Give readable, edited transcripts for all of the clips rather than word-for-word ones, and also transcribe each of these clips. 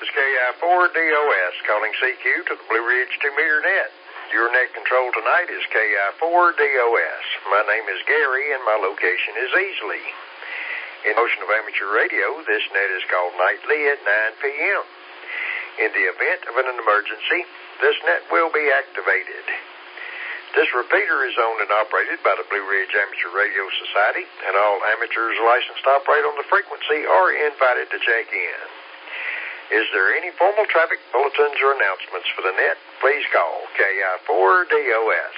This is KI4DOS calling CQ to the Blue Ridge 2-meter net. Your net control tonight is KI4DOS. My name is Gary and my location is Easley. In Ocean of Amateur Radio, this net is called nightly at 9 p.m. In the event of an emergency, this net will be activated. This repeater is owned and operated by the Blue Ridge Amateur Radio Society, and all amateurs licensed to operate on the frequency are invited to check in. Is there any formal traffic bulletins or announcements for the net? Please call KI4DOS.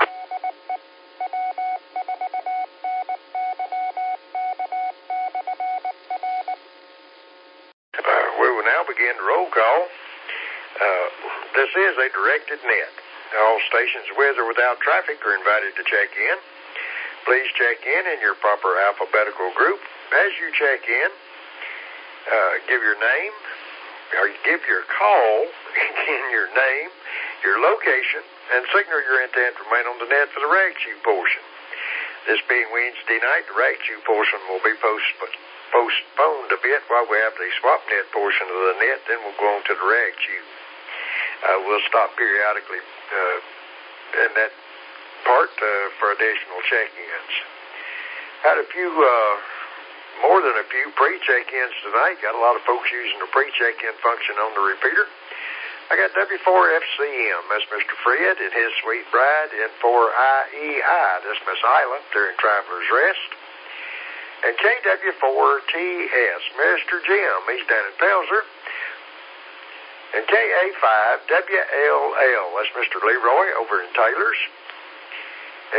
We will now begin the roll call. This is a directed net. All stations with or without traffic are invited to check in. Please check in your proper alphabetical group. As you check in, give your name, or give your call, in your name, your location, and signal your intent to remain on the net for the rag chew portion. This being Wednesday night, the rag chew portion will be postponed a bit while we have the swap net portion of the net, then we'll go on to the rag chew. We'll stop periodically in that part for additional check-ins. Had a few, more than a few pre-check-ins tonight. Got a lot of folks using the pre-check-in function on the repeater. I got W4FCM, that's Mr. Fred and his sweet bride, and N4IEI, that's Miss Isla, they're in Traveler's Rest. And KW4TS, Mr. Jim, he's down in Pelzer. And KA5WLL, that's Mr. Leroy over in Taylor's. And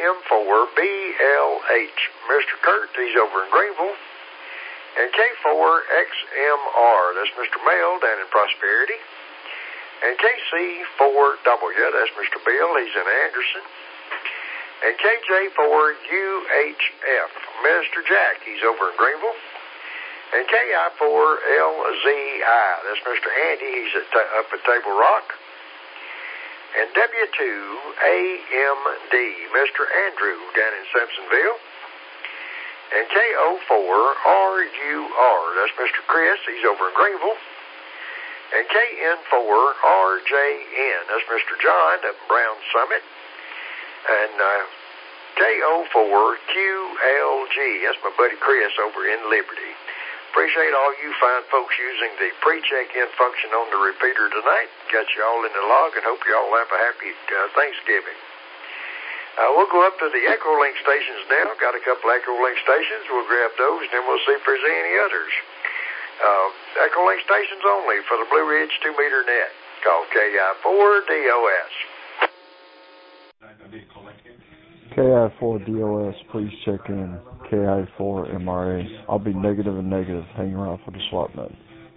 KM4BLH, Mr. Kurt, he's over in Greenville. And K4XMR, that's Mr. Mel down in Prosperity. And KC4W, that's Mr. Bill, he's in Anderson. And KJ4UHF, Mr. Jack, he's over in Greenville. And KI4LZI, that's Mr. Andy, he's up at Table Rock. And W2AMD, Mr. Andrew, down in Simpsonville. And KO4RUR, that's Mr. Chris, he's over in Greenville. And KN4RJN, that's Mr. John up in Brown Summit. And KO4QLG, that's my buddy Chris over in Liberty. Appreciate all you fine folks using the pre-check-in function on the repeater tonight. Got you all in the log and hope you all have a happy Thanksgiving. We'll go up to the Echolink stations now. Got a couple Echolink stations. We'll grab those and then we'll see if there's any others. Echolink stations only for the Blue Ridge 2-meter net. Call KI4DOS. KI4DOS, please check in. KI4MRA. I'll be negative and negative. Hang around for the swap net.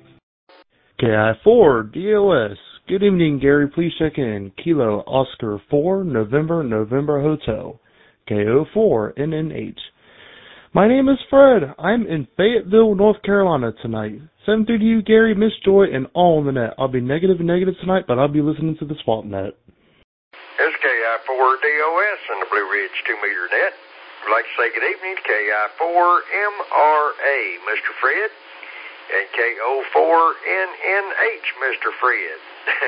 KI4DOS. Good evening, Gary. Please check in. Kilo Oscar 4 November Hotel. KO4NNH. My name is Fred. I'm in Fayetteville, North Carolina tonight. 7:30 to you, Gary, Miss Joy, and all on the net. I'll be negative and negative tonight, but I'll be listening to the swap net. It's KI4DOS and the Blue Ridge 2-meter net. I'd like to say good evening to KI4MRA, Mr. Fred, and KO4NNH, Mr. Fred.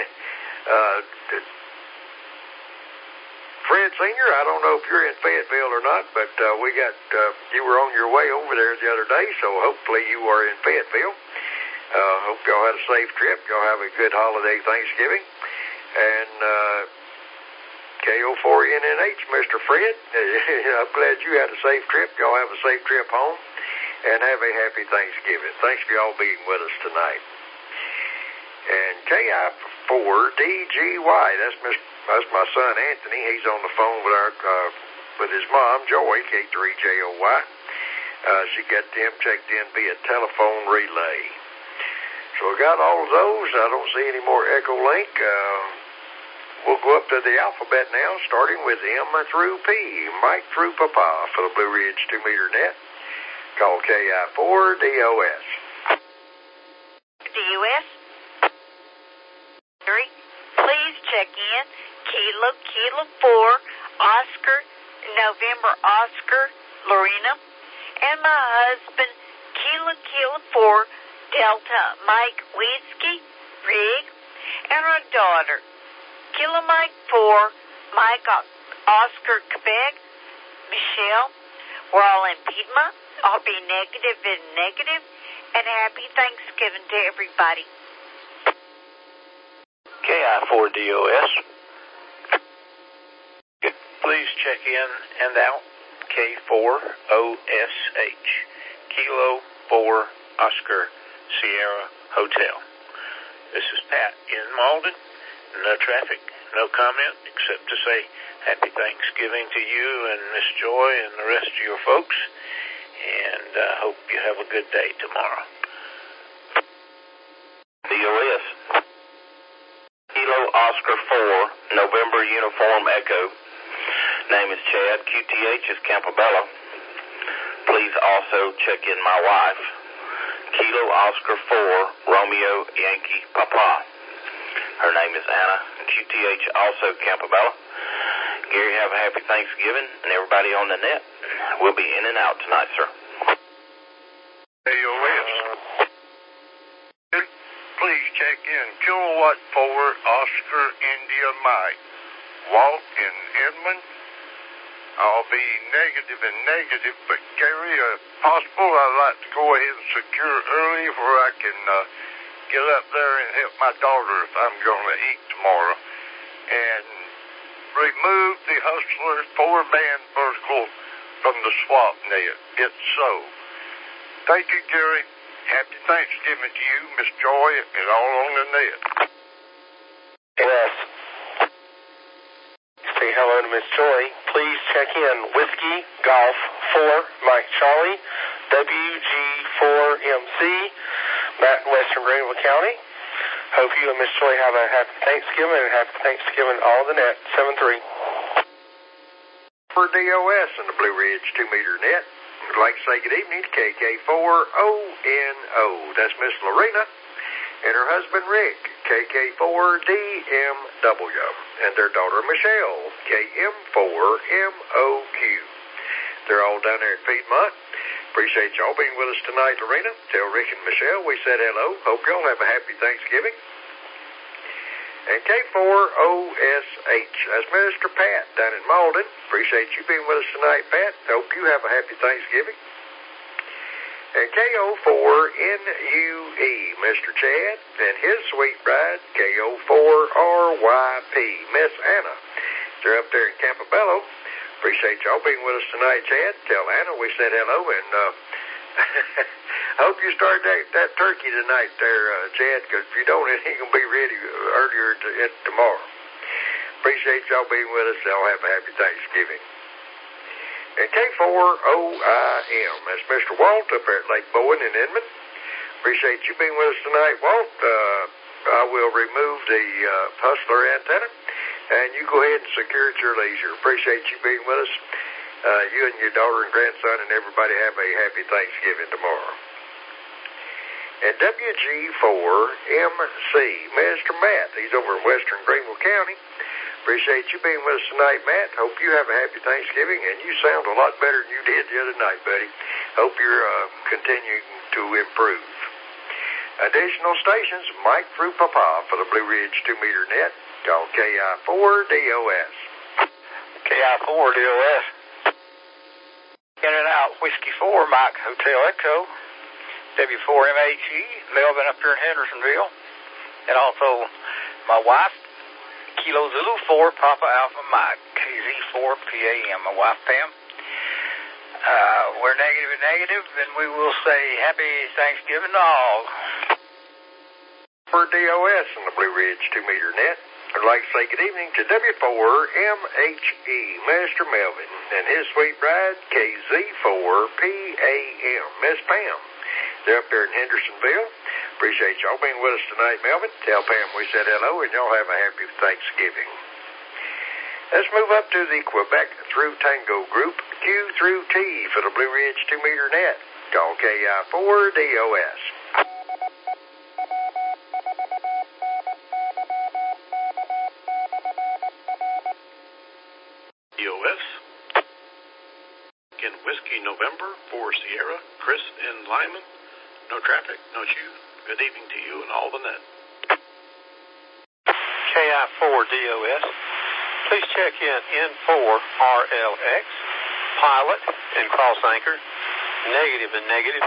Fred Sr., I don't know if you're in Fayetteville or not, but we got, you were on your way over there the other day, so hopefully you are in Fayetteville. Hope y'all had a safe trip. Y'all have a good holiday Thanksgiving. And KO4NNH, Mr. Fred, I'm glad you had a safe trip. Y'all have a safe trip home and have a happy Thanksgiving. Thanks for y'all being with us tonight. And KI4DGY, that's my son Anthony. He's on the phone with his mom, Joy, K3JOY. She got them checked in via telephone relay. So I got all of those. I don't see any more Echolink. We'll go up to the alphabet now, starting with M through P, Mike through Papa for the Blue Ridge 2-meter net. Call KI4DOS. DOS? Please check in. Kilo 4, Oscar, November Oscar, Lorena, and my husband, Kilo 4, Delta Mike Whiskey, Rig, and our daughter, Kilo Mike 4, Mike Oscar Quebec, Michelle. We're all in Piedmont. I'll be negative and negative, and happy Thanksgiving to everybody. KI4DOS. Please check in and out. K4OSH. Kilo 4 Oscar Sierra Hotel. This is Pat in Malden. No traffic, no comment, except to say happy Thanksgiving to you and Miss Joy and the rest of your folks. And hope you have a good day tomorrow. DOS. Kilo Oscar 4, November Uniform Echo. Name is Chad. QTH is Campobello. Please also check in my wife. Kilo Oscar 4, Romeo Yankee Papa. Her name is Anna. QTH also Campobello. Gary, have a happy Thanksgiving, and everybody on the net. We'll be in and out tonight, sir. AOS. Please check in. Kilowatt 4, Oscar India Mike. Walt in Edmond. I'll be negative and negative, but Gary, if possible, I'd like to go ahead and secure early where I can get up there and help my daughter if I'm going to eat tomorrow. And remove the Hustlers 4-band vertical from the swap net. It's so. Thank you, Gary. Happy Thanksgiving to you, Miss Joy, and all on the net. Yes. Say hello to Miss Joy. Please check in. Whiskey Golf 4 Mike Charlie, WG4MC, Matt in Western Greenville County. Hope you and Miss Joy have a happy Thanksgiving and happy Thanksgiving all the net. 7-3. For DOS and the Blue Ridge 2-meter net, I'd like to say good evening to KK4ONO. That's Miss Lorena and her husband Rick, KK4DMW, and their daughter Michelle, KM4MOQ. They're all down there at Piedmont. Appreciate y'all being with us tonight, Lorena. Tell Rick and Michelle we said hello. Hope y'all have a happy Thanksgiving. And K4OSH, that's Mr. Pat down in Malden. Appreciate you being with us tonight, Pat. Hope you have a happy Thanksgiving. And KO4NUE, Mr. Chad, and his sweet bride, KO4RYP, Miss Anna. They're up there in Campobello. Appreciate y'all being with us tonight, Chad. Tell Anna we said hello, and hope you start that turkey tonight there, Chad, because if you don't, it ain't going to be ready earlier tomorrow. Appreciate y'all being with us. Y'all have a happy Thanksgiving. And K4OIM, that's Mr. Walt up there at Lake Bowen in Edmond. Appreciate you being with us tonight, Walt. I will remove the Hustler antenna, and you go ahead and secure at your leisure. Appreciate you being with us. You and your daughter and grandson and everybody have a happy Thanksgiving tomorrow. And WG4MC, Mr. Matt, he's over in Western Greenville County. Appreciate you being with us tonight, Matt. Hope you have a happy Thanksgiving, and you sound a lot better than you did the other night, buddy. Hope you're continuing to improve. Additional stations, Mike through Papa for the Blue Ridge 2-meter net. Call KI4DOS. KI4DOS. In and out, Whiskey 4, Mike Hotel Echo, W4MHE, Melvin up here in Hendersonville, and also my wife, Kilo Zulu 4, Papa Alpha Mike, KZ4PAM, my wife Pam. We're negative, and we will say happy Thanksgiving to all. For DOS and the Blue Ridge 2-meter net, I'd like to say good evening to W4MHE, Mr. Melvin, and his sweet bride, KZ4PAM, Miss Pam. They're up there in Hendersonville. Appreciate y'all being with us tonight, Melvin. Tell Pam we said hello, and y'all have a happy Thanksgiving. Let's move up to the Quebec through Tango group, Q through T for the Blue Ridge 2-meter net. Call KI4DOS. DOS. In Whiskey November for Sierra, Chris in Lyman. no traffic, no issue. Good evening to you and all the net. KI4DOS, please check in N4RLX, pilot and cross anchor, negative and negative.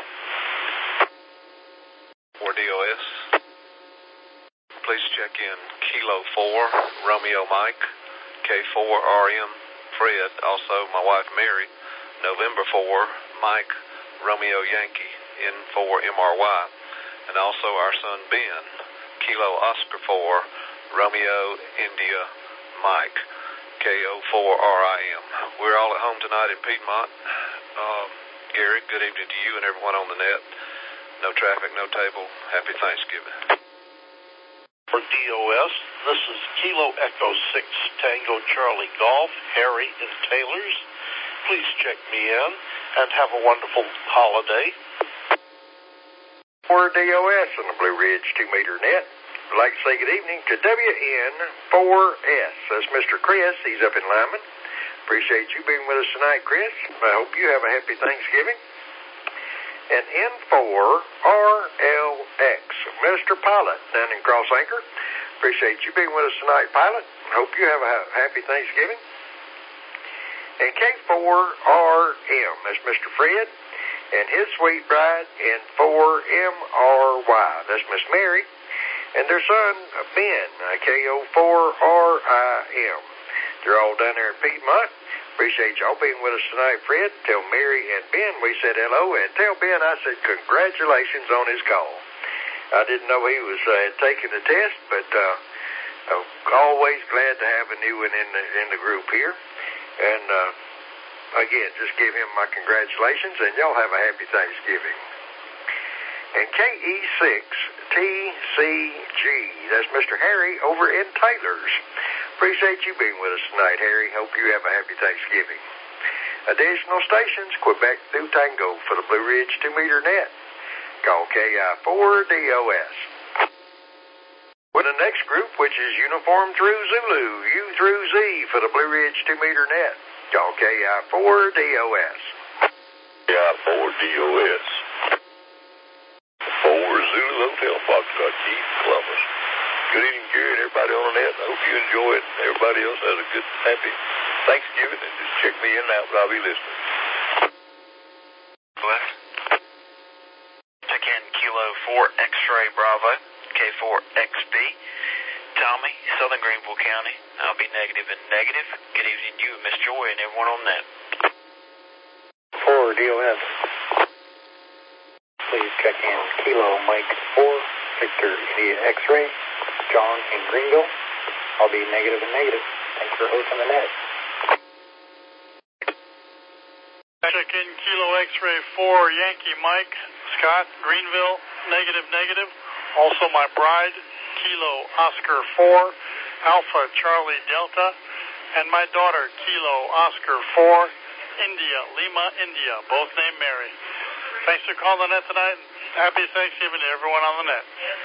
4DOS, please check in Kilo 4, Romeo Mike, K4RM, Fred, also my wife Mary, November 4, Mike, Romeo Yankee, N4MRY, and also our son Ben, Kilo Oscar 4, Romeo India Mike, KO4RIM. We're all at home tonight in Piedmont. Gary, good evening to you and everyone on the net. No traffic, no table. Happy Thanksgiving. For DOS, this is Kilo Echo 6 Tango Charlie Golf, Harry and Taylor's. Please check me in and have a wonderful holiday. For DOS on the Blue Ridge 2-meter net, I'd like to say good evening to WN4S. That's Mr. Chris. He's up in Lyman. Appreciate you being with us tonight, Chris. I hope you have a happy Thanksgiving. And N4RLX, Mr. Pilot down in Cross Anchor. Appreciate you being with us tonight, Pilot. Hope you have a happy Thanksgiving. And K4RM, that's Mr. Fred, and his sweet bride, N4MRY, that's Miss Mary, and their son, Ben, KO4RIM. They're all down there in Piedmont. Appreciate y'all being with us tonight, Fred. Tell Mary and Ben we said hello, and tell Ben I said congratulations on his call. I didn't know he was taking the test, but always glad to have a new one in the group here. And again, just give him my congratulations, and y'all have a happy Thanksgiving. And KE6TCG, that's Mr. Harry over in Taylor's. Appreciate you being with us tonight, Harry. Hope you have a happy Thanksgiving. Additional stations, Quebec through Tango for the Blue Ridge 2-meter net. Call KI4DOS. With the next group, which is Uniform through Zulu, U through Z for the Blue Ridge 2-meter net. Call KI4DOS. KI4DOS. 4 Zulu Hotel, Foxtrot, Keith, Columbus. Good evening, Gary, and everybody on the net. I hope you enjoy it. Everybody else has a good, happy Thanksgiving, and just check me in and out, but I'll be listening. Check in Kilo 4 X-Ray Bravo, K4XB. Tommy, Southern Greenville County. I'll be negative and negative. Good evening to you, Miss Joy, and everyone on net. 4 DOS. Please check in Kilo Mike 4, Victor India X-Ray, John in Greenville. I'll be negative and negative. Thanks for hosting the net. Check in Kilo X-Ray 4, Yankee Mike, Scott, Greenville, negative, negative. Also my bride, Kilo Oscar 4, Alpha Charlie Delta, and my daughter, Kilo Oscar 4, India, Lima, India, both named Mary. Thanks for calling the net tonight. Happy Thanksgiving to everyone on the net.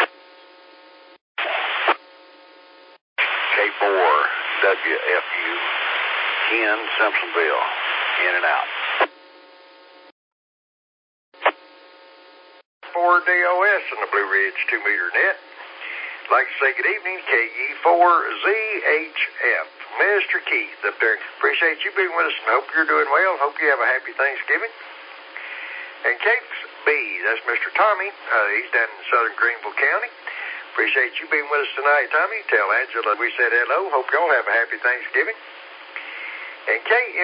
K4WFU, Ken, Simpsonville, in and out. 4DOS on the Blue Ridge 2-meter net. I'd like to say good evening, KE4ZHF. Mr. Keith up there. Appreciate you being with us and hope you're doing well. Hope you have a happy Thanksgiving. And KB, that's Mr. Tommy. He's down in Southern Greenville County. Appreciate you being with us tonight, Tommy. Tell Angela we said hello. Hope y'all have a happy Thanksgiving. And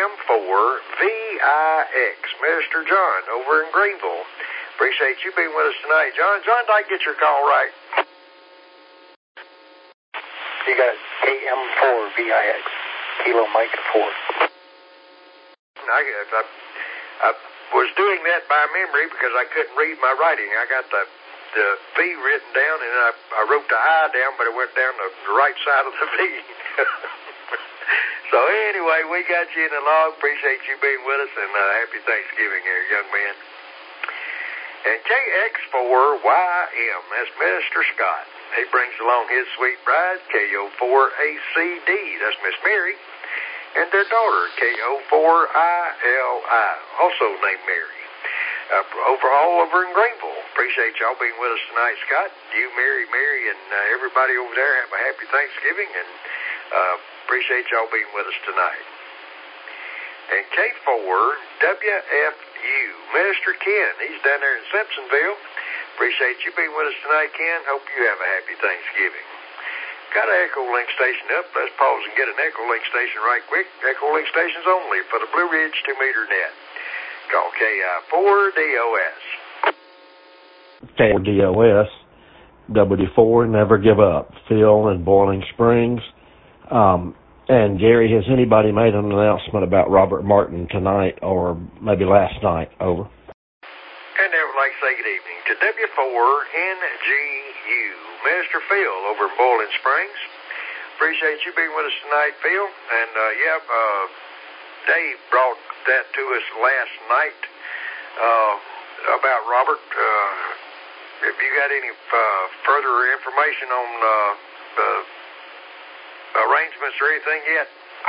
KM4VIX, Mr. John over in Greenville. Appreciate you being with us tonight, John. John, did I get your call right? You got KM4VIX, Kilo Mike 4. I was doing that by memory because I couldn't read my writing. I got the V written down, and I wrote the I down, but it went down the right side of the V. So anyway, we got you in the log. Appreciate you being with us, and happy Thanksgiving here, young man. And KX4YM, that's Mr. Scott. He brings along his sweet bride, KO4ACD, that's Miss Mary, and their daughter, KO4ILI, also named Mary. overhaul over in Greenville. Appreciate y'all being with us tonight, Scott. You, Mary, and everybody over there have a happy Thanksgiving, and appreciate y'all being with us tonight. And K4WFU, Minister Ken, he's down there in Simpsonville. Appreciate you being with us tonight, Ken. Hope you have a happy Thanksgiving. Got an Echo Link station up. Let's pause and get an Echo Link station right quick. Echo Link stations only for the Blue Ridge 2-meter net. Call KI4DOS. KI4DOS. WD4, never give up. Phil in Boiling Springs. And Gary, has anybody made an announcement about Robert Martin tonight or maybe last night? Over. And I would like to say good evening to W4NGU, Minister Phil over in Boiling Springs. Appreciate you being with us tonight, Phil. And, Dave brought that to us last night about Robert. Have you got any further information on arrangements or anything yet?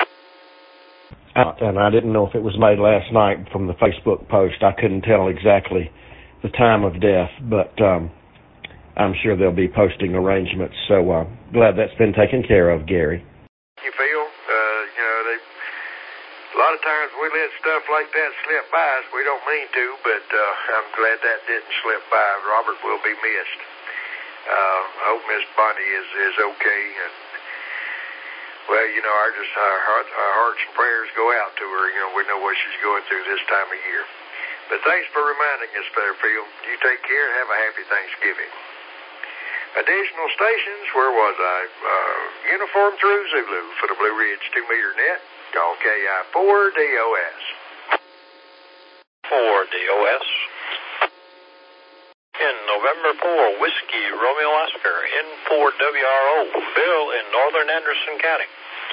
And I didn't know if it was made last night from the Facebook post. I couldn't tell exactly the time of death, but I'm sure they'll be posting arrangements. So glad that's been taken care of, Gary. You feel? A lot of times we let stuff like that slip by us. We don't mean to, but I'm glad that didn't slip by. Robert will be missed. I hope Miss Bonnie is okay. And, well, our hearts and prayers go out to her. We know what she's going through this time of year. But thanks for reminding us there, Phil. You take care and have a happy Thanksgiving. Additional stations, where was I? Uniform through Zulu for the Blue Ridge 2-meter net. Call KI4DOS. 4DOS. In November 4, Whiskey Romeo Oscar, N4WRO, Bill in Northern Anderson County.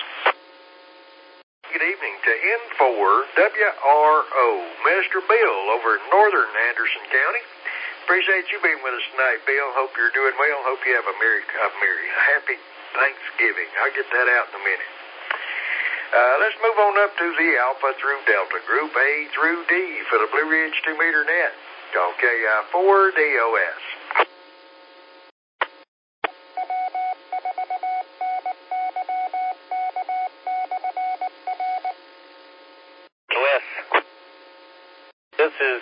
Good evening to N4WRO, Minister Bill over in Northern Anderson County. Appreciate you being with us tonight, Bill. Hope you're doing well. Hope you have a happy Thanksgiving. I'll get that out in a minute. Let's move on up to the Alpha through Delta, Group A through D for the Blue Ridge 2-meter net. Call KI4DOS. OS. This is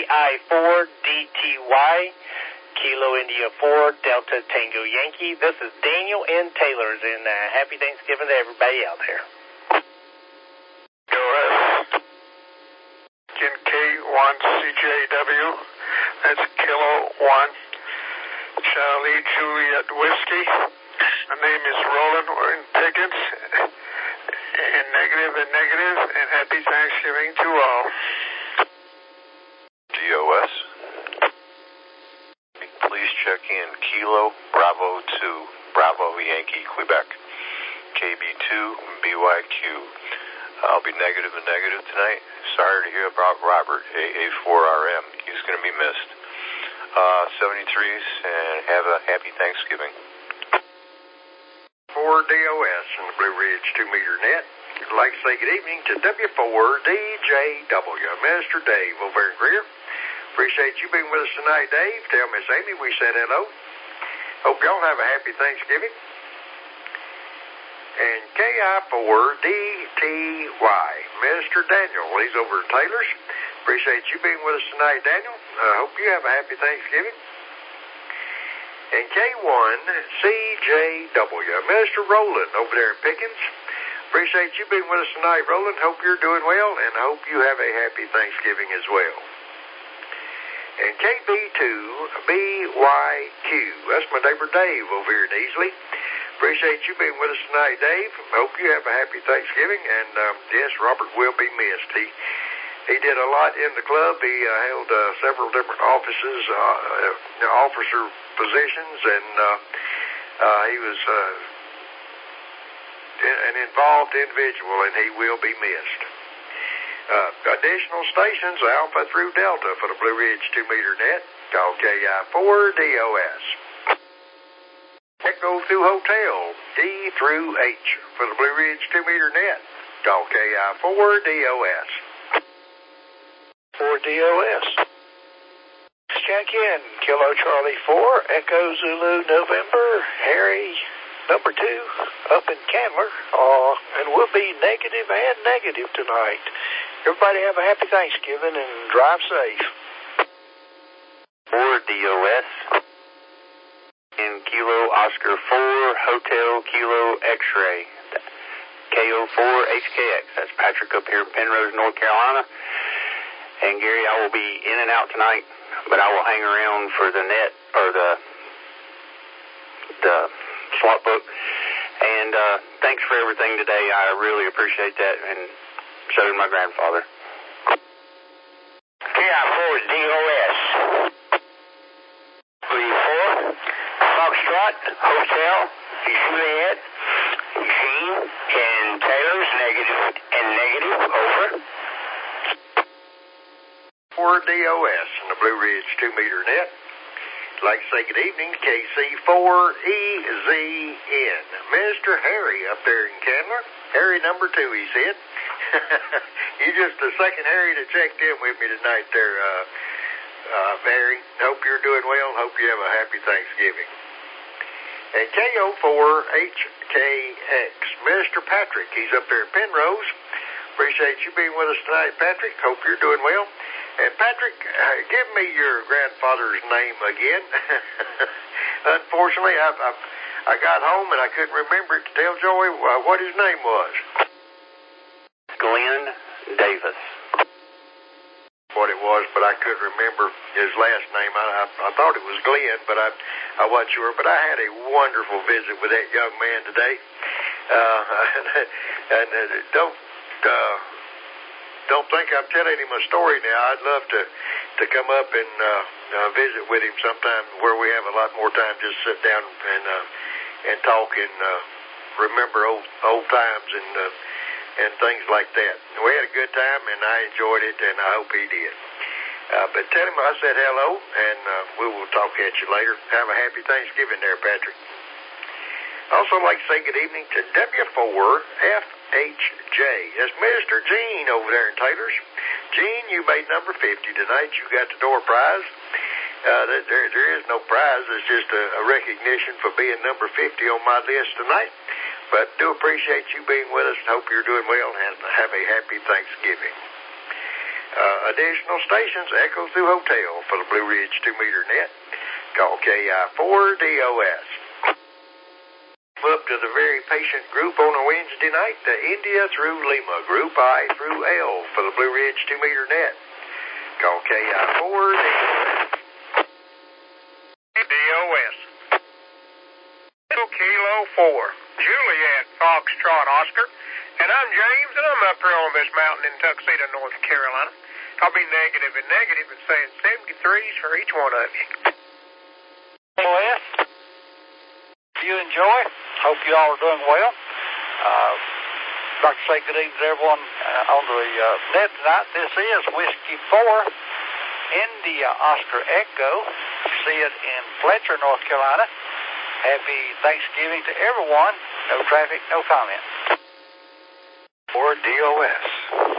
KI4DTY, Kilo India 4, Delta Tango Yankee. This is Daniel N. Taylor's, and happy Thanksgiving to everybody out there. In K1CJW, that's Kilo 1, Charlie Juliet Whiskey. My name is Roland. We're in Pickens, and negative, and happy Thanksgiving to all. DOS. Please check in Kilo Bravo 2, Bravo Yankee, Quebec. KB2, BYQ. I'll be negative tonight. Sorry to hear about Robert, AA4RM. He's going to be missed. 73s, and have a happy Thanksgiving. 4DOS in the Blue Ridge 2-meter net. I'd like to say good evening to W4DJW, Minister Dave over in Greer. Appreciate you being with us tonight, Dave. Tell Miss Amy we said hello. Hope y'all have a happy Thanksgiving. And KI4DTY, Minister Daniel. He's over in Taylor's. Appreciate you being with us tonight, Daniel. Hope you have a happy Thanksgiving. And K1CJW, Minister Roland over there in Pickens. Appreciate you being with us tonight, Roland. Hope you're doing well, and I hope you have a happy Thanksgiving as well. And KB2BYQ, that's my neighbor Dave over here in Easley. Appreciate you being with us tonight, Dave. Hope you have a happy Thanksgiving. And, yes, Robert will be missed. He did a lot in the club. He held several different offices, officer positions, and he was an involved individual, and he will be missed. Additional stations, Alpha through Delta for the Blue Ridge 2-meter net. Call KI4DOS. Echo through Hotel, D through H for the Blue Ridge 2-meter net. Call KI4DOS. 4DOS. check in. Kilo Charlie 4, Echo Zulu November, Harry number 2 up in Candler, and we'll be negative and negative tonight. Everybody have a happy Thanksgiving and drive safe. 4 DOS in Kilo Oscar 4 Hotel Kilo X-Ray KO4 HKX. That's Patrick up here in Penrose, North Carolina. And Gary, I will be in and out tonight, but I will hang around for the net or the slot book. And thanks for everything today. I really appreciate that, and so did my grandfather. KI4 DOS. 34 Foxtrot Hotel Juliet Jean and Taylor's negative and negative. Over. 4 DOS in the Blue Ridge 2-meter net. I'd like to say good evening to KC4EZN. Mr. Harry up there in Candler. Harry number 2, he said. You're just the second Harry that checked in with me tonight there, Harry. Hope you're doing well. Hope you have a happy Thanksgiving. And KO4HKX. Mr. Patrick, he's up there in Penrose. Appreciate you being with us tonight, Patrick. Hope you're doing well. And Patrick, give me your grandfather's name again. Unfortunately, I got home and I couldn't remember it to tell Joey what his name was. Glenn Davis. What it was, but I couldn't remember his last name. I thought it was Glenn, but I wasn't sure. But I had a wonderful visit with that young man today. Don't think I'm telling him a story now. I'd love to come up and visit with him sometime where we have a lot more time, just sit down and talk and remember old times and things like that. We had a good time, and I enjoyed it, and I hope he did. But tell him I said hello, and we will talk at you later. Have a happy Thanksgiving there, Patrick. Also like to say good evening to W4FHJ. That's Mr. Gene over there in Taylor's. Gene, you made number 50 tonight. You got the door prize. There is no prize. It's just a recognition for being number 50 on my list tonight. But do appreciate you being with us. Hope you're doing well and have a happy Thanksgiving. Additional stations, Echo through Hotel for the Blue Ridge 2-meter net. Call KI4DOS. Up to the very patient group on a Wednesday night, the India through Lima group, I through L for the Blue Ridge 2-meter net. Call KI4DOS. DOS. Kilo 4, Juliet Foxtrot Oscar, and I'm James, and I'm up here on this mountain in Tuxedo, North Carolina. I'll be negative and negative and saying 73s for each one of you. DOS. You enjoy. Hope you all are doing well. I'd like to say good evening to everyone on the net tonight. This is Whiskey 4, India Oscar Echo, Sid in Fletcher, North Carolina. Happy Thanksgiving to everyone. No traffic, no comment. Or DOS.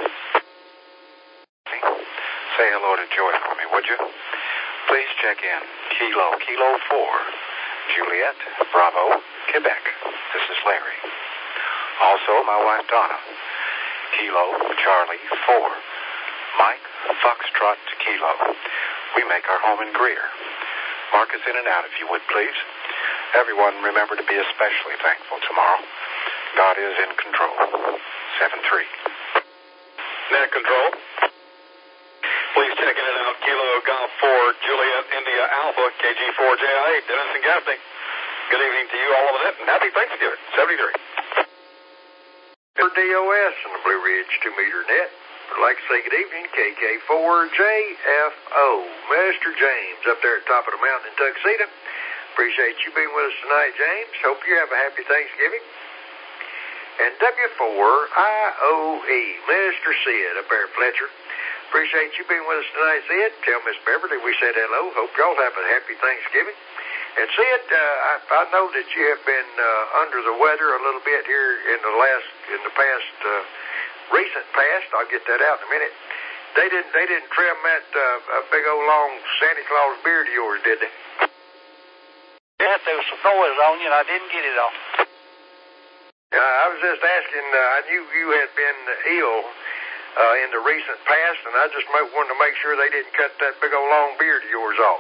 Say hello to Joy for me, would you? Please check in. Kilo 4, Juliet, Bravo, Quebec. This is Larry. Also, my wife Donna. Kilo, Charlie, 4, Mike, Foxtrot, Kilo. We make our home in Greer. Mark us in and out if you would, please. Everyone, remember to be especially thankful tomorrow. God is in control. 7-3. Net control. Please check in and out. Kilo Golf 4, Juliet, India Alpha, KG4JI, Dennis and Gaffney. Good evening to you all over the net, and happy Thanksgiving. 73. For DOS in the Blue Ridge 2-meter net. I'd like to say good evening, KK4JFO. Mr. James up there at the top of the mountain in Tuxedo. Appreciate you being with us tonight, James. Hope you have a happy Thanksgiving. And W4IOE, Mr. Sid up there at Fletcher. Appreciate you being with us tonight, Sid. Tell Miss Beverly we said hello. Hope y'all have a happy Thanksgiving. And Sid, I know that you have been under the weather a little bit here in the past, recent past. I'll get that out in a minute. They didn't trim that big old long Santa Claus beard of yours, did they? Yeah, there was some noise on you, and I didn't get it off. I was just asking. I knew you had been ill in the recent past, and I just wanted to make sure they didn't cut that big old long beard of yours off.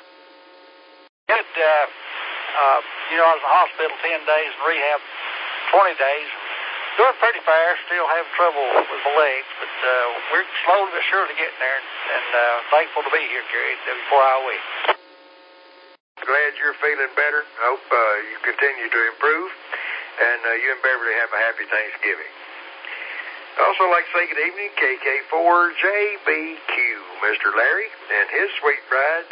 I was in the hospital 10 days and rehab 20 days. Doing pretty fair, still having trouble with my legs, but we're slowly but surely getting there, and thankful to be here, Gary, at WR-IOE. Glad you're feeling better. I hope you continue to improve, and you and Beverly have a happy Thanksgiving. I'd also like to say good evening, KK4JBQ, Mr. Larry, and his sweet bride,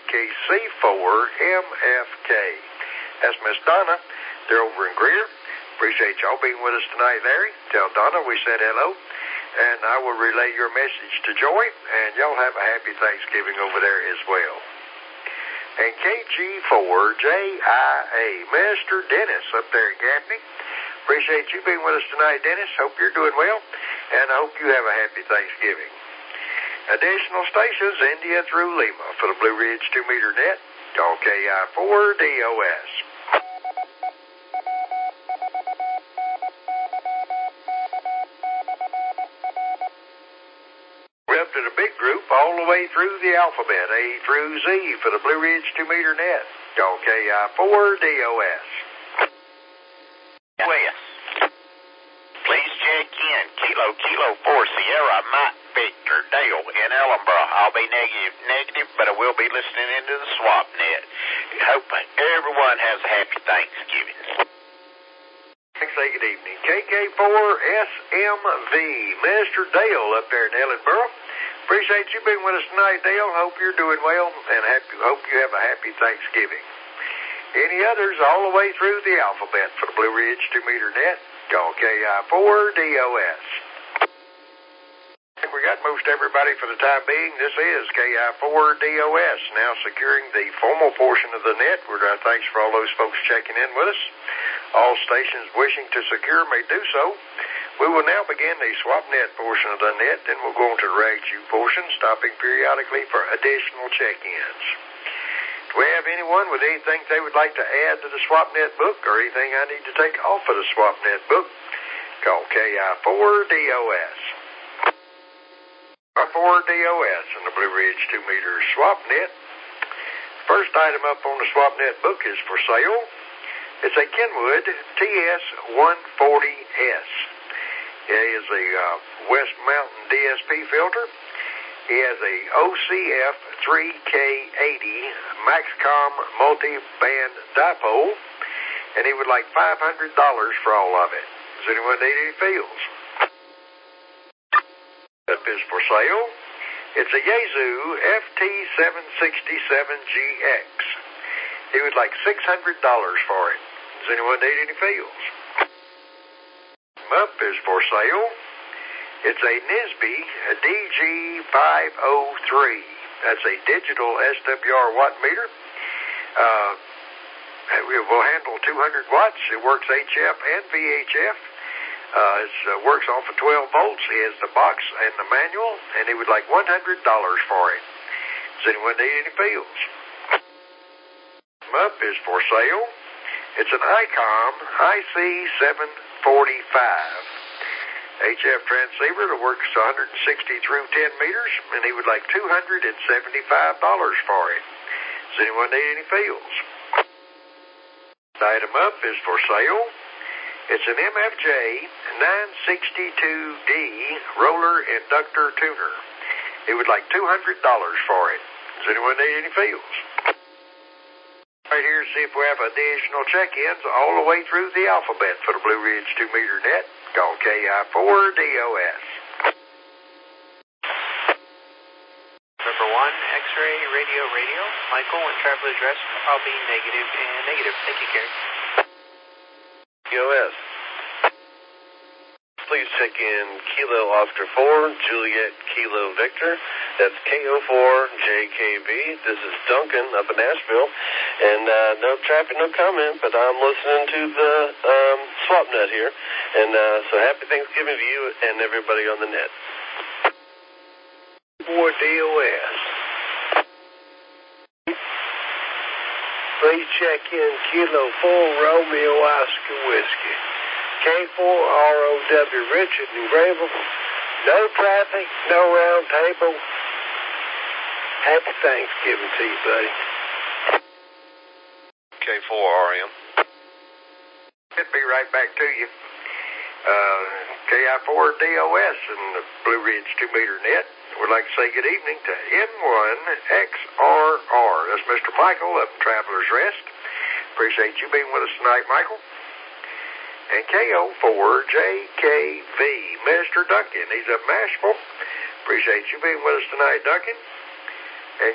KC4MFK. That's Miss Donna. They're over in Greer. Appreciate y'all being with us tonight, Larry. Tell Donna we said hello, and I will relay your message to Joy, and y'all have a happy Thanksgiving over there as well. And KG4JIA, Mr. Dennis up there in Gaffney. Appreciate you being with us tonight, Dennis. Hope you're doing well, and I hope you have a happy Thanksgiving. Additional stations, India through Lima for the Blue Ridge 2-meter net. Call KI4DOS. We're up to the big group all the way through the alphabet, A through Z for the Blue Ridge 2-meter net. Call KI4DOS. West. Please check in. Kilo 4 Sierra Mike Victor Dale in Ellenborough. I'll be negative, but I will be listening into the swap net. Hope everyone has a happy Thanksgiving. Say good evening. KK4SMV, Mr. Dale up there in Ellenborough. Appreciate you being with us tonight, Dale. Hope you're doing well, and hope you have a happy Thanksgiving. Any others all the way through the alphabet for the Blue Ridge 2-meter net? Call KI4DOS. I think we got most everybody for the time being. This is KI4DOS, now securing the formal portion of the net. Thanks for all those folks checking in with us. All stations wishing to secure may do so. We will now begin the swap net portion of the net, then we'll go on to the rag Q portion, stopping periodically for additional check-ins. Do we have anyone with anything they would like to add to the SwapNet book or anything I need to take off of the SwapNet book? Call KI4DOS. KI4DOS in the Blue Ridge 2-meter SwapNet. First item up on the SwapNet book is for sale. It's a Kenwood TS140S. It is a West Mountain DSP filter. He has a OCF 3K80 Maxcom multi-band dipole, and he would like $500 for all of it. Does anyone need any fields? That is for sale. It's a Yaesu FT767GX. He would like $600 for it. Does anyone need any fields? Up is for sale. It's a Nisby DG503. That's a digital SWR watt meter. It will handle 200 watts. It works HF and VHF. It works off of 12 volts. He has the box and the manual, and he would like $100 for it. Does anyone need any fields? Up is for sale. It's an ICOM IC745. HF transceiver that works 160 through 10 meters, and he would like $275 for it. Does anyone need any fields? The item up is for sale. It's an MFJ 962D roller inductor tuner. He would like $200 for it. Does anyone need any fields? Right here, see if we have additional check-ins all the way through the alphabet for the Blue Ridge 2-meter net. Call KI4DOS. Number 1, X-ray, radio. Michael, when travel address, I'll be negative and negative. Thank you, Gary. DOS. Please check in Kilo Oscar 4, Juliet Kilo Victor. That's KO4JKB. This is Duncan up in Nashville. And no traffic, no comment, but I'm listening to the SwapNet here. And so happy Thanksgiving to you and everybody on the net. K4DOS. Please check in Kilo 4 Romeo Oscar Whiskey. K4ROW Richard in Greenville. No traffic, no round table. Happy Thanksgiving to you, buddy. K4RM. It'll be right back to you. KI4DOS and the Blue Ridge 2-meter net. Would like to say good evening to N1XRR. That's Mr. Michael up in Traveler's Rest. Appreciate you being with us tonight, Michael. And KO4JKV, Mr. Duncan. He's up in Asheville. Appreciate you being with us tonight, Duncan. And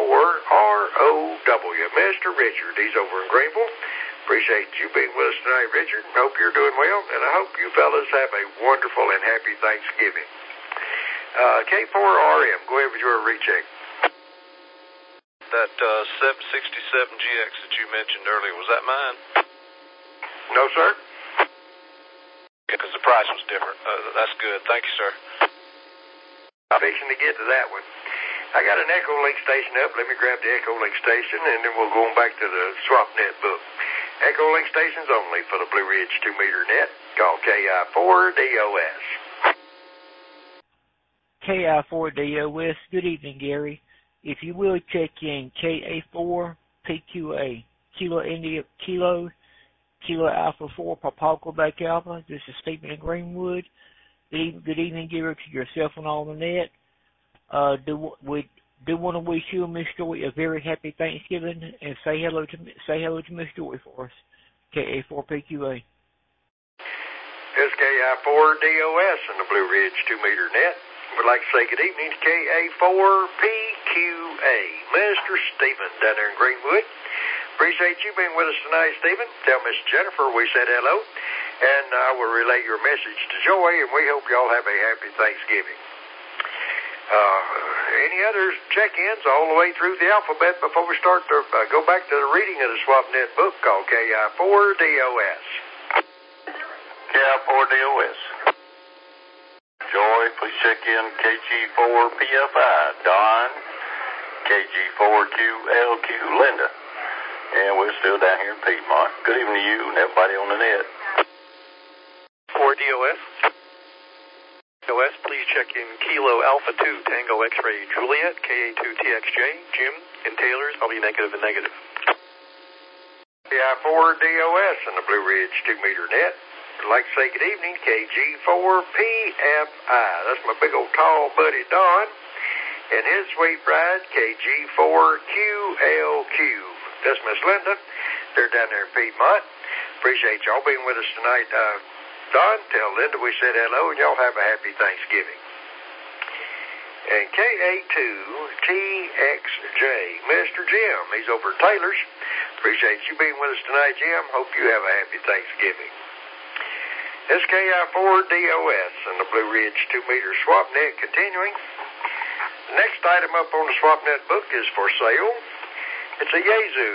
K4ROW, Mr. Richard. He's over in Greenville. Appreciate you being with us tonight, Richard. Hope you're doing well, and I hope you fellas have a wonderful and happy Thanksgiving. K4RM, go ahead with your recheck. That 767GX that you mentioned earlier, was that mine? No, sir. Because the price was different. That's good. Thank you, sir. I'm fixing to get to that one. I got an Echo Link station up. Let me grab the Echo Link station, and then we'll go on back to the SwapNet book. Echo Link stations only for the Blue Ridge 2-meter net. Call KI4DOS. KI4DOS. Good evening, Gary. If you will, check in KA4PQA. Kilo India Kilo Alpha 4 Papalco Back Alpha. This is Stephen in Greenwood. Good evening, Gary, to yourself and all the net. We do want to wish you and Miss Joy a very happy Thanksgiving and say hello to Miss Joy for us. KA4PQA. It's KI4DOS and the Blue Ridge 2-meter net. Would like to say good evening to KA4PQA, Mr. Stephen down there in Greenwood. Appreciate you being with us tonight, Stephen. Tell Miss Jennifer we said hello, and I will relay your message to Joy, and we hope y'all have a happy Thanksgiving. Any other check-ins all the way through the alphabet before we start to go back to the reading of the SwapNet book called KI4DOS? KI4DOS. Joy, please check in KG4PFI, Don, KG4QLQ, Linda. And we're still down here in Piedmont. Good evening to you and everybody on the net. 4DOS. DOS, please check in Kilo Alpha 2 Tango X-Ray Juliet, KA2TXJ, Jim, and Taylor's. I'll be negative and negative. KI4DOS and the Blue Ridge 2-meter net. I'd like to say good evening, KG4PFI. That's my big old tall buddy Don. And his sweet bride, KG4QLQ. That's Miss Linda. They're down there in Piedmont. Appreciate y'all being with us tonight. Don, tell Linda we said hello, and y'all have a happy Thanksgiving. And KA2TXJ, Mr. Jim. He's over at Taylor's. Appreciate you being with us tonight, Jim. Hope you have a happy Thanksgiving. It's KI4DOS and the Blue Ridge 2-meter SwapNet continuing. The next item up on the SwapNet book is for sale. It's a Yaesu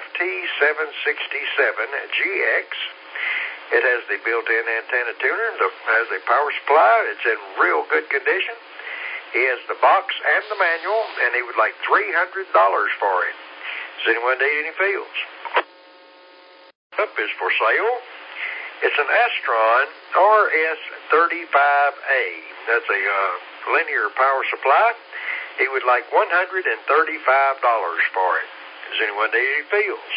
FT767GX. It has the built-in antenna tuner, has a power supply. It's in real good condition. He has the box and the manual, and he would like $300 for it. Does anyone need any fields? Up is for sale. It's an Astron RS35A. That's a linear power supply. He would like $135 for it. Does anyone need any fields?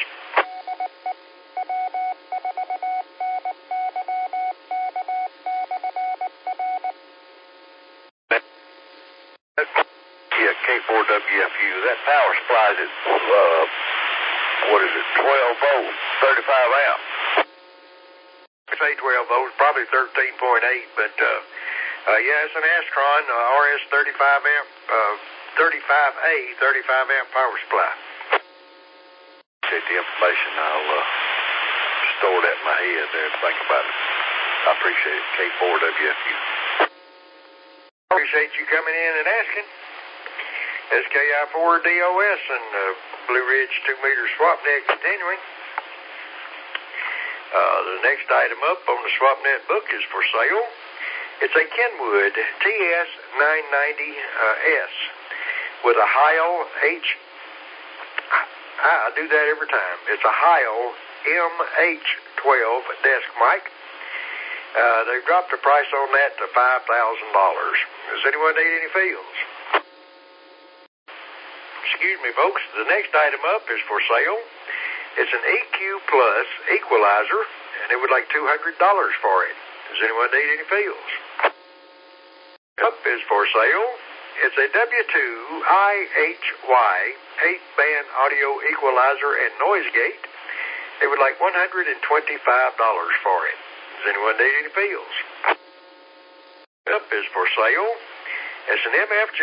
Yeah, K4WFU. That power supply is, 12 volts, 35 amps. Say 12 volts, probably 13.8, but yeah, it's an Astron RS35 amp, 35A, 35 amp power supply. Appreciate the information. I'll store that in my head there and think about it. I appreciate it. K4WFU. Appreciate you coming in and asking. It's KI4DOS and Blue Ridge 2-meter SwapNet continuing. The next item up on the SwapNet book is for sale. It's a Kenwood TS990S with a Heil I do that every time. It's a Heil MH12 desk mic. They've dropped the price on that to $5,000. Does anyone need any feels? Excuse me, folks. The next item up is for sale. It's an EQ Plus equalizer, and they would like $200 for it. Does anyone need any feels? Up is for sale. It's a W2IHY 8-band audio equalizer and noise gate. They would like $125 for it. Does anyone need any feels? Up is for sale. It's an MFJ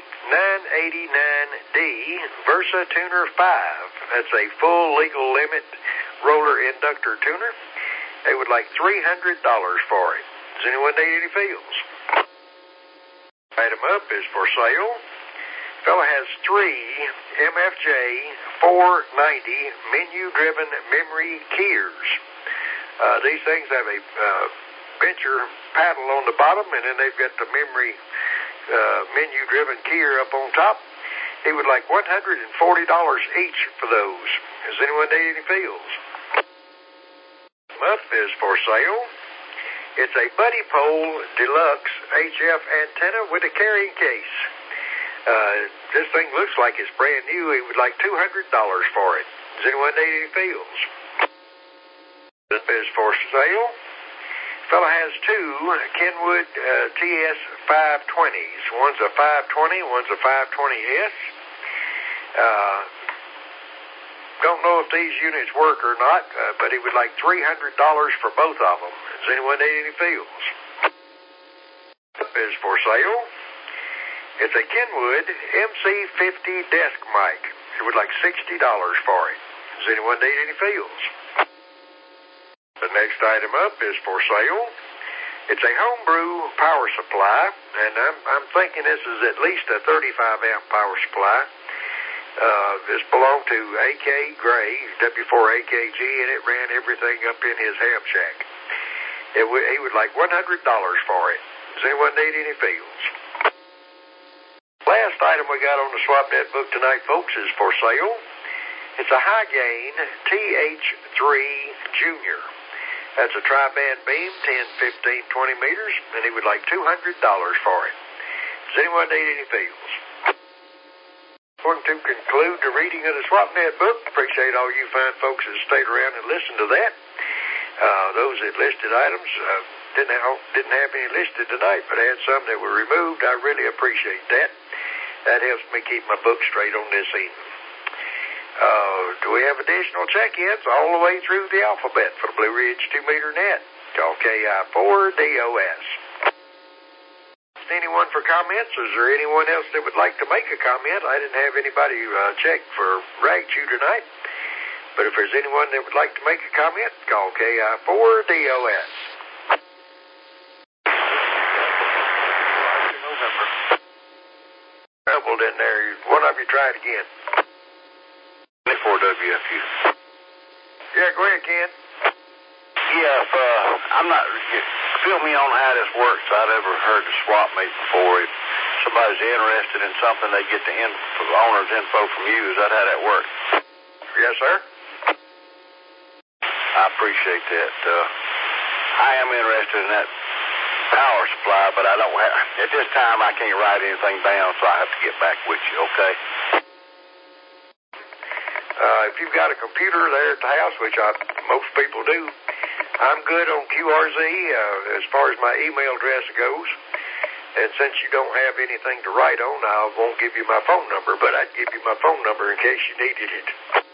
989D Versa Tuner 5. That's a full legal limit roller inductor tuner. They would like $300 for it. Does anyone need any feels? Item up is for sale. Fella has 3 MFJ 490 menu-driven memory keys. These things have a venture paddle on the bottom, and then they've got the memory menu-driven keyer up on top. He would like $140 each for those. Does anyone need any feels? Muff is for sale. It's a Buddy Pole Deluxe HF antenna with a carrying case. This thing looks like it's brand new. He would like $200 for it. Does anyone need any feels? This is for sale. Fella has 2 Kenwood TS520s. One's a 520, one's a 520S. Don't know if these units work or not, but he would like $300 for both of them. Does anyone need any feels? Is for sale. It's a Kenwood MC50 desk mic. He would like $60 for it. Does anyone need any feels? The next item up is for sale. It's a homebrew power supply, and I'm thinking this is at least a 35-amp power supply. This belonged to AK Gray, W4AKG, and it ran everything up in his ham shack. He would like $100 for it. Does anyone need any feels? Last item we got on the SwapNet book tonight, folks, is for sale. It's a high gain TH3 Junior. That's a tri-band beam, 10, 15, 20 meters, and he would like $200 for it. Does anyone need any feels? Going to conclude the reading of the SwapNet book. Appreciate all you fine folks that stayed around and listened to that. Those that listed items didn't have any listed tonight, but I had some that were removed. I really appreciate that. That helps me keep my book straight on this evening. Do we have additional check-ins all the way through the alphabet for the Blue Ridge 2-meter net? Call KI4DOS. Anyone for comments? Is there anyone else that would like to make a comment? I didn't have anybody check for Ragchew tonight. But if there's anyone that would like to make a comment, call KI4DOS. Doubled in there. One of you try it again. 24WFU. Yeah, go ahead, Ken. Yeah, I'm not... Fill me on how this works. I'd ever heard the swap meet before. If somebody's interested in something, they get the owner's info from you. Is that how that works? Yes, sir. I appreciate that. I am interested in that power supply, but I don't have... At this time, I can't write anything down, so I have to get back with you, okay? If you've got a computer there at the house, which most people do, I'm good on QRZ as far as my email address goes. And since you don't have anything to write on, I won't give you my phone number, but I'd give you my phone number in case you needed it.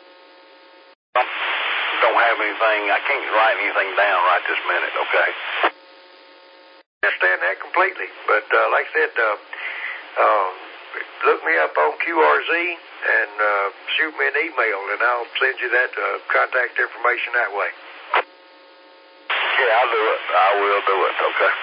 Don't have anything. I can't write anything down right this minute, okay? I understand that completely. But like I said, look me up on QRZ and shoot me an email, and I'll send you that contact information that way. Yeah, I'll do it. I will do it, okay?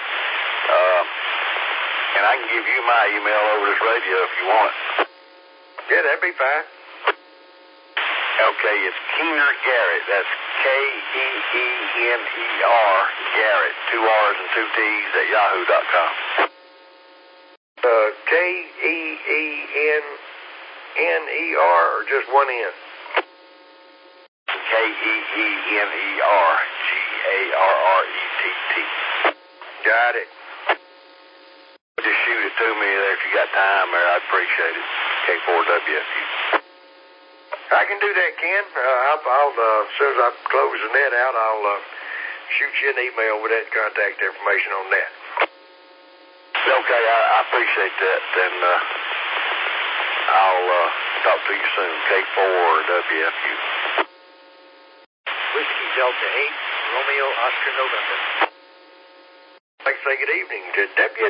And I can give you my email over this radio if you want it. Yeah, that'd be fine. Okay, it's Keener Garrett. That's Keener Garrett, 2 R's and 2 T's at yahoo.com. K-E-E-N-N-E-R or just one N? K-E-E-N-E-R-Garrett. Got it. Just shoot it to me there if you got time there. I'd appreciate it. K4WFU. I can do that, Ken. I'll as soon as I close the net out, I'll shoot you an email with that contact information on that. Okay, I appreciate that. And I'll talk to you soon. K4WFU. Whiskey Delta 8, Romeo Oscar November. I'd like to say good evening to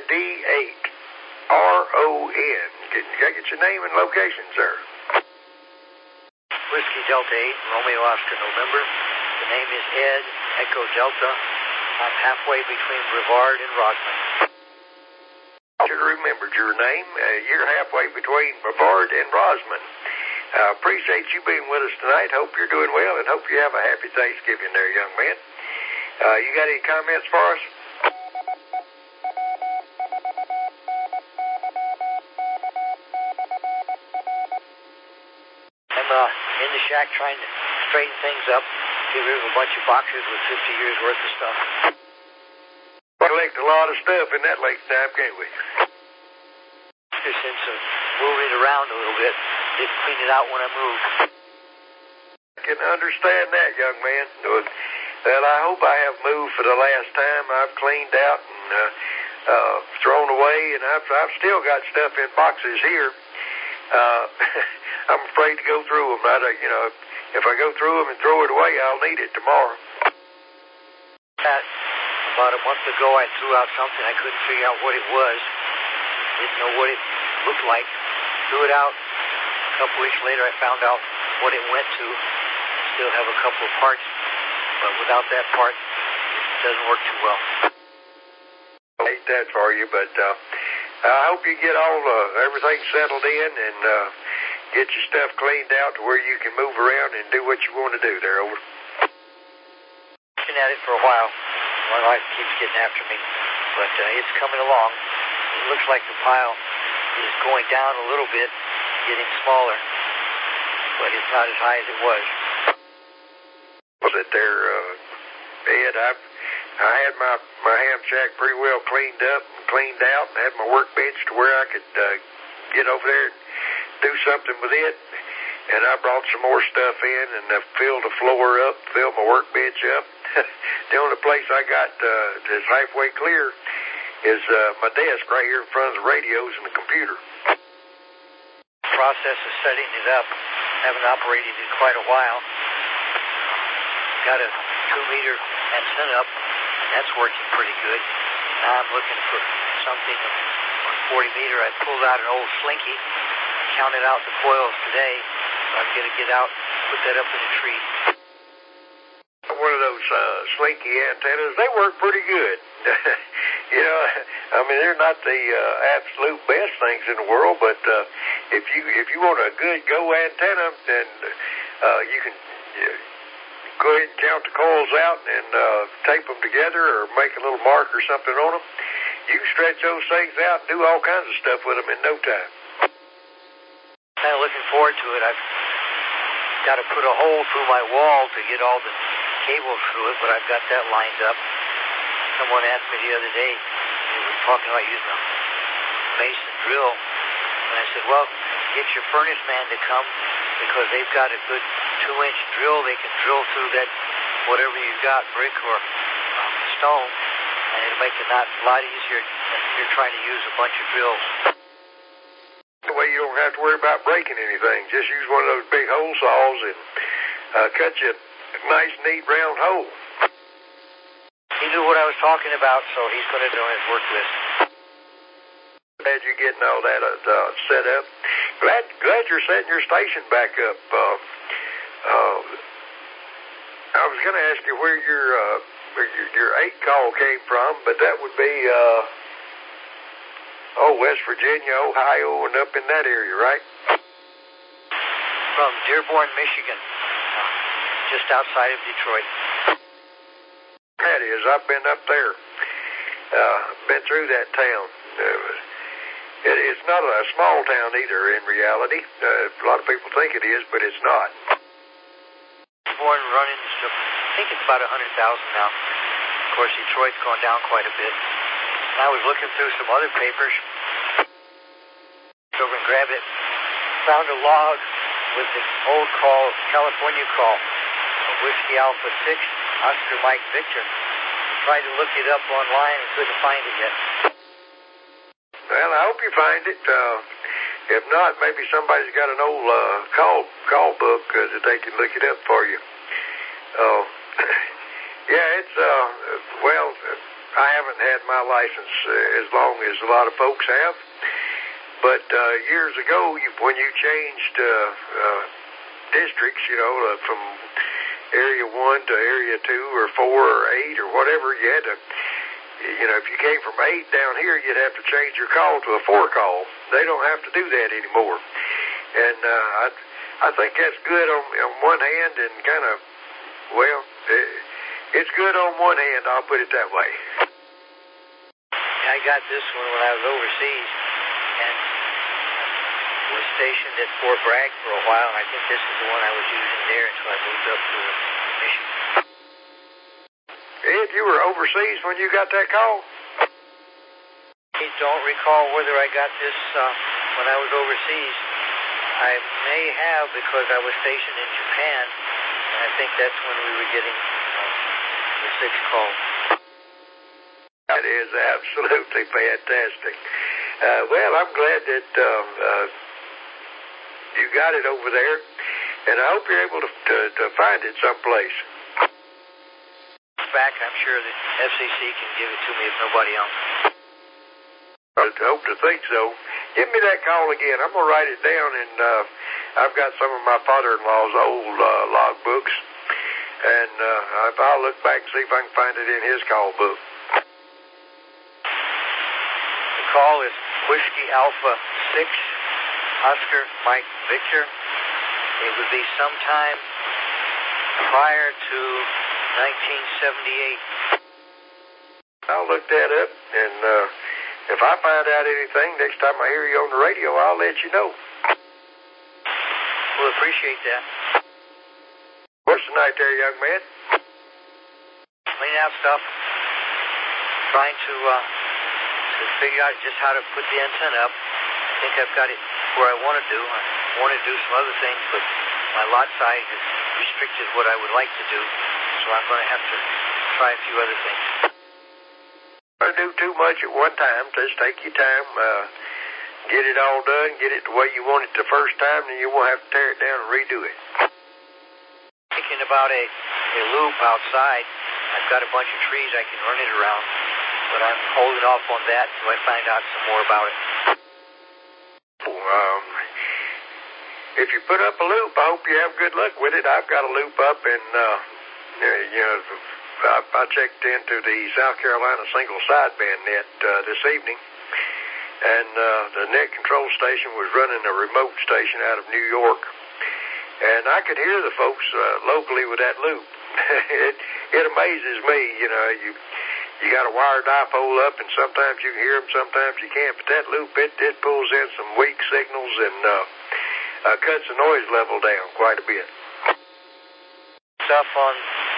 WD8RON. Can I get your name and location, sir? Whiskey Delta 8, Romeo Oscar November. The name is Ed, Echo Delta. I'm halfway between Brevard and Rosman. I should have remembered your name. You're halfway between Brevard and Rosman. I appreciate you being with us tonight. Hope you're doing well and hope you have a happy Thanksgiving there, young man. You got any comments for us? I'm in the shack trying to straighten things up, get rid of a bunch of boxes with 50 years worth of stuff. Collect a lot of stuff in that length of time, can't we? Just in some moving it around a little bit. Didn't clean it out when I moved. I can understand that, young man. Well, I hope I have moved for the last time. I've cleaned out and thrown away, and I've still got stuff in boxes here. I'm afraid to go through them. If I go through them and throw it away, I'll need it tomorrow. About a month ago, I threw out something. I couldn't figure out what it was. Didn't know what it looked like. Threw it out. A couple weeks later, I found out what it went to. Still have a couple of parts, but without that part, it doesn't work too well. I hate that for you, but I hope you get everything settled in and get your stuff cleaned out to where you can move around and do what you want to do there, over. Been at it for a while. My wife keeps getting after me, but it's coming along. It looks like the pile is going down a little bit, getting smaller, but it's not as high as it was. Was it there, Ed? I had my ham shack pretty well cleaned up and cleaned out and had my workbench to where I could get over there and do something with it. And I brought some more stuff in and filled the floor up, filled my workbench up. The only place I got that's halfway clear is my desk right here in front of the radios and the computer. The process of setting it up, haven't operated in quite a while. Got a 2-meter antenna up, and that's working pretty good. Now I'm looking for something on 40 meter. I pulled out an old Slinky, counted out the coils today, so I'm going to get out, put that up in a tree. One of those Slinky antennas, they work pretty good. They're not the absolute best things in the world, but if you want a good go antenna, then you can go ahead and count the coils out and tape them together or make a little mark or something on them. You can stretch those things out and do all kinds of stuff with them in no time. Kind of looking forward to it. I've got to put a hole through my wall to get all the cables through it, but I've got that lined up. Someone asked me the other day, they were talking about using a mason drill, and I said, well, get your furnace man to come because they've got a good 2-inch drill. They can drill through that, whatever you've got, brick or stone, and it'll make it a lot easier than if you're trying to use a bunch of drills. That way you don't have to worry about breaking anything. Just use one of those big hole saws and cut you a nice, neat, round hole. He knew what I was talking about, so he's going to do his work list. Glad you're getting all that set up. Glad you're setting your station back up. I was going to ask you where your 8 call came from, but that would be West Virginia, Ohio, and up in that area, right? From Dearborn, Michigan, just outside of Detroit. I've been up there. Been through that town. It's not a small town either in reality. A lot of people think it is, but it's not. Born running, I think it's about 100,000 now. Of course, Detroit's gone down quite a bit. And I was looking through some other papers. Over and grab it. Found a log with the old call, California call, of Whiskey Alpha 6, Oscar Mike Victor. Tried to look it up online and couldn't find it yet. Well, I hope you find it. If not, maybe somebody's got an old call book that they can look it up for you. Yeah, it's well, I haven't had my license as long as a lot of folks have. But years ago, when you changed districts, from Area 1 to Area 2 or 4 or 8 or whatever, you had to, if you came from 8 down here, you'd have to change your call to a 4 call. They don't have to do that anymore. And I think that's good on one hand and kind of, well, it's good on one hand, I'll put it that way. I got this one when I was overseas and was stationed at Fort Bragg for a while, and I think this is the one I was using there until I moved up to Michigan. Ed, you were overseas when you got that call? I don't recall whether I got this when I was overseas. I may have because I was stationed in Japan, and I think that's when we were getting the 6 call. That is absolutely fantastic. Well, I'm glad that you got it over there, and I hope you're able to find it someplace. Back, I'm sure the FCC can give it to me if nobody else. I hope to think so. Give me that call again. I'm going to write it down, and I've got some of my father-in-law's old log books, and I'll look back and see if I can find it in his call book. The call is Whiskey Alpha 6, Oscar Mike Victor. It would be sometime prior to 1978. I'll look that up, and if I find out anything next time I hear you on the radio, I'll let you know. We'll appreciate that. What's the night there, young man? Cleaning out stuff. Trying to figure out just how to put the antenna up. I think I've got it where I want to do. I want to do some other things, but my lot size has restricted what I would like to do, so I'm going to have to try a few other things. Don't do too much at one time. Just take your time, get it all done, get it the way you want it the first time, and you won't have to tear it down and redo it. Thinking about a loop outside. I've got a bunch of trees I can run it around, but I'm holding off on that until I find out some more about it. If you put up a loop, I hope you have good luck with it. I've got a loop up, and I checked into the South Carolina single sideband net this evening, and the net control station was running a remote station out of New York, and I could hear the folks locally with that loop. It amazes me, you got a wire dipole up, and sometimes you can hear them, sometimes you can't, but that loop, it pulls in some weak signals and cuts the noise level down quite a bit. Stuff on,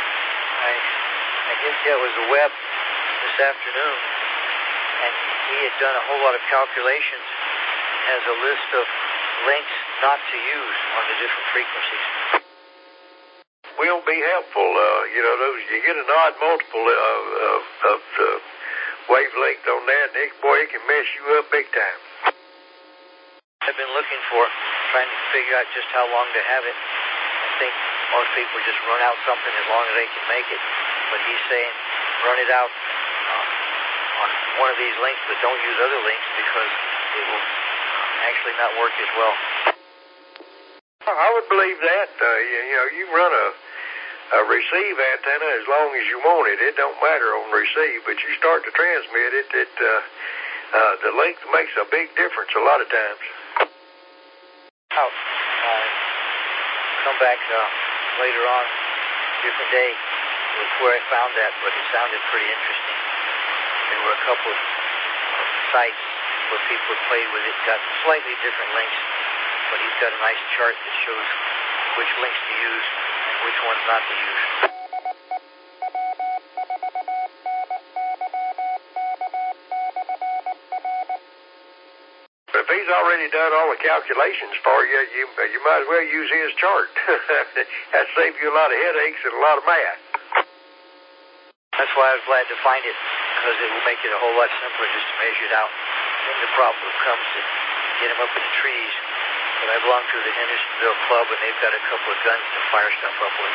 I guess that was the web this afternoon, and he had done a whole lot of calculations, has a list of lengths not to use on the different frequencies. Will be helpful. Those you get an odd multiple of wavelength on that, and it can mess you up big time. I've been looking for, trying to figure out just how long to have it. I think most people just run out something as long as they can make it. But he's saying run it out on one of these links, but don't use other links because it will actually not work as well. I would believe that. You run a receive antenna as long as you want it. It don't matter on receive, but you start to transmit it, the length makes a big difference a lot of times. I'll come back later on, different day, with where I found that, but it sounded pretty interesting. There were a couple of sites where people played with it, got slightly different links, but he's got a nice chart that shows which links to use and which ones not to use. If he's already done all the calculations for you, you might as well use his chart. That saves you a lot of headaches and a lot of math. That's why I was glad to find it, because it will make it a whole lot simpler just to measure it out. Then the problem comes to get them up in the trees. But I belong to the Hendersonville Club, and they've got a couple of guns to fire stuff up with.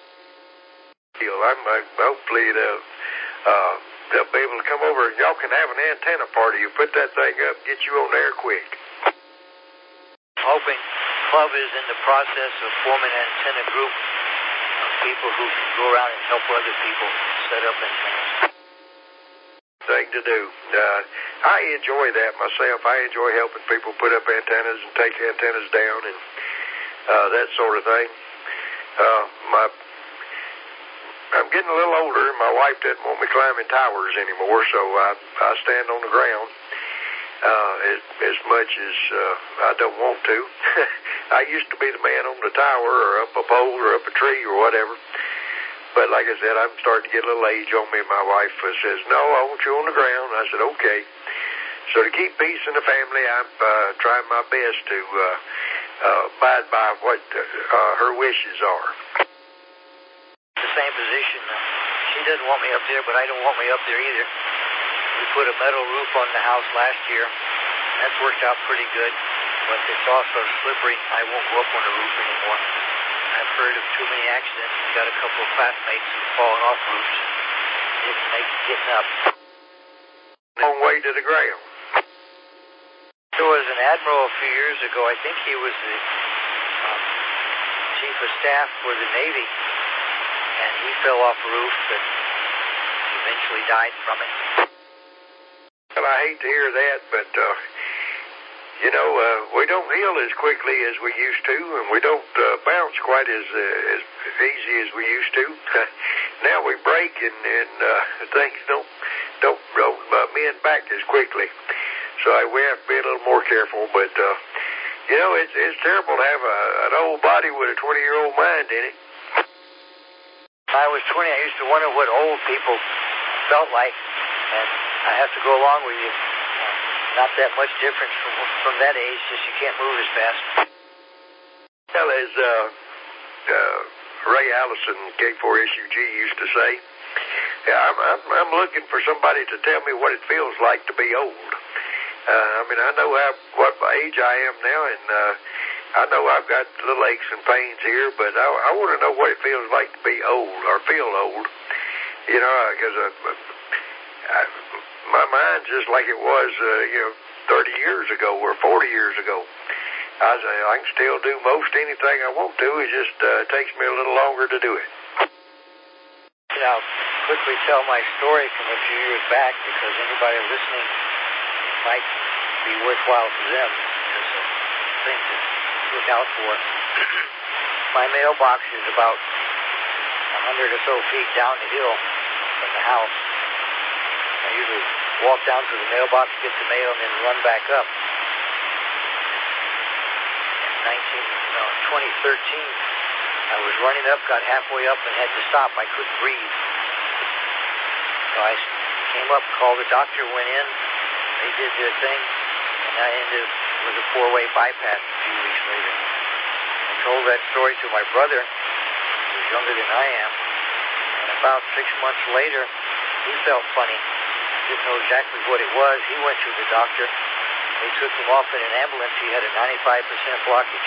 Hopefully they'll be able to come over and y'all can have an antenna party. You put that thing up, get you on there quick. I'm hoping Club is in the process of forming an antenna group of people who can go around and help other people set up antennas. Thing to do. I enjoy that myself. I enjoy helping people put up antennas and take antennas down and that sort of thing. I'm getting a little older, and my wife doesn't want me climbing towers anymore, so I stand on the ground as much as I don't want to. I used to be the man on the tower or up a pole or up a tree or whatever. But like I said, I'm starting to get a little age on me. My wife says, no, I want you on the ground. I said, okay. So to keep peace in the family, I'm trying my best to abide by what her wishes are. The same position. She doesn't want me up there, but I don't want me up there either. We put a metal roof on the house last year. That's worked out pretty good, but it's also slippery. I won't go up on the roof anymore. I've heard of too many accidents and got a couple of classmates who've fallen off roofs. Didn't make getting up. Long way to the ground. There was an admiral a few years ago. I think he was the chief of staff for the Navy, and he fell off a roof and eventually died from it. Well, I hate to hear that, but we don't heal as quickly as we used to, and we don't bounce quite as easy as we used to. Now we break, and things don't mend back as quickly. So we have to be a little more careful. But it's terrible to have an old body with a 20-year-old mind in it. When I was 20, I used to wonder what old people felt like, and I have to go along with you. Not that much difference from that age, just you can't move as fast. Well, as Ray Allison, K4SUG, used to say, I'm looking for somebody to tell me what it feels like to be old. I know what age I am now, and I know I've got little aches and pains here, but I want to know what it feels like to be old or feel old. Because my mind's just like it was, 30 years ago or 40 years ago. I can still do most anything I want to. It just takes me a little longer to do it. I'll quickly tell my story from a few years back because anybody listening might be worthwhile to them as a thing to look out for. My mailbox is about 100 or so feet down the hill from the house. I usually walk down to the mailbox, get the mail, and then run back up. In 2013, I was running up, got halfway up, and had to stop. I couldn't breathe. So I came up, called the doctor, went in. They did their thing, and I ended with a 4-way bypass a few weeks later. I told that story to my brother, who was younger than I am, and about 6 months later, he felt funny. Didn't know exactly what it was. He went to the doctor. They took him off in an ambulance. He had a 95% blockage.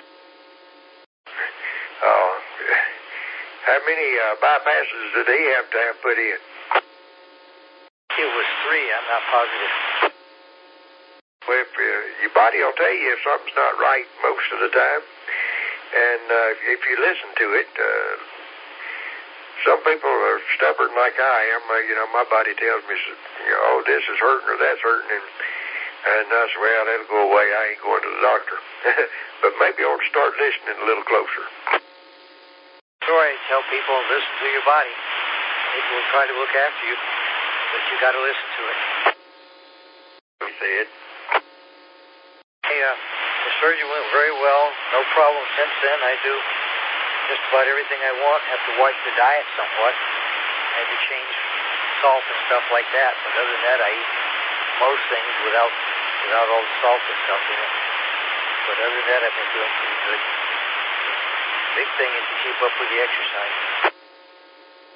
Oh, how many bypasses did he have to have put in? It was 3. I'm not positive. Well, your body will tell you if something's not right most of the time. And if you listen to it, some people are stubborn like I am. My body tells me, this is hurting or that's hurting, and I say, well, that'll go away. I ain't going to the doctor. But maybe I ought to start listening a little closer. Sorry, tell people listen to your body. it will try to look after you, but you got to listen to it. We said. Hey, the surgery went very well. No problem since then. I do just about everything I want. Have to watch the diet somewhat. I had to change salt and stuff like that. But other than that, I eat most things without all the salt and stuff in it. But other than that, I've been doing pretty good. The big thing is to keep up with the exercise.